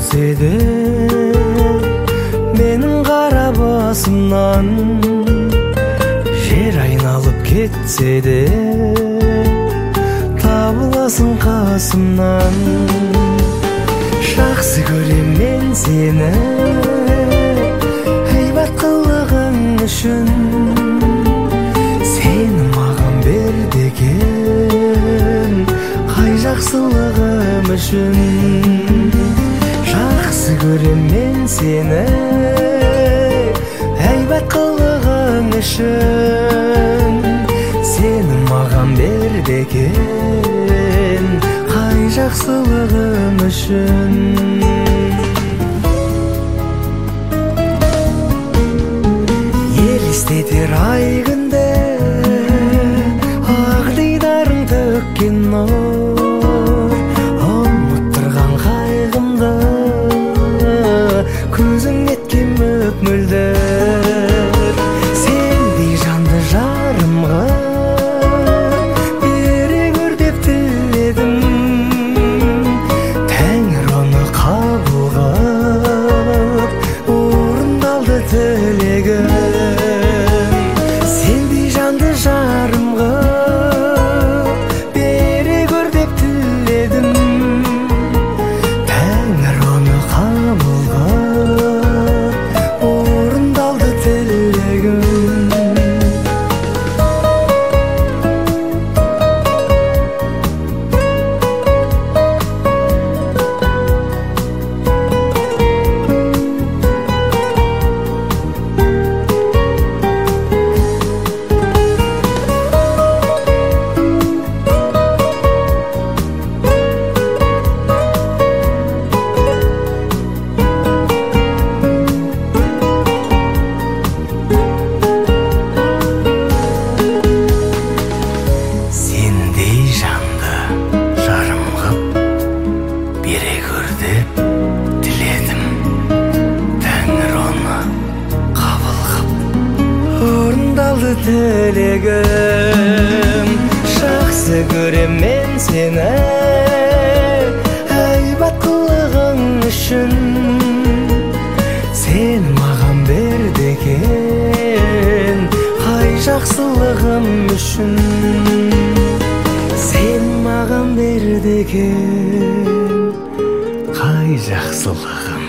кетсе де менің қара басымнан, жер айналып кетсе де табыласың қасымнан. Жақсы көрем мен сені әйбат қылығың үшін, сені маған берді екен қай жақсылығым үшін. Жақсы көрем мен сені әйбат қылығың үшін, сені маған берді екен қай жақсылығым үшін. Елестетер ай күнде ақ дидарың төккен нұр, ұмыттырған қайғымды көзің еткен мөп-мөлдір. Сендей жанды жарымға бере көр деп тіледім, Тәңір оны қабыл қылып орындалды тілегім. Сендей жанды жарымға бере көр деп тіледім, Тәңір оны қабыл қылып орындалды тілегім. Сендей жанды жарым қып бере көр деп тіледім, Тәңір оны қабыл қып орындалды тілегім. Жақсы көрем мен сені әйбат қылығың үшін, сені маған берді екен қай жақсылығым үшін. Сен маған берді екен қай жақсылығым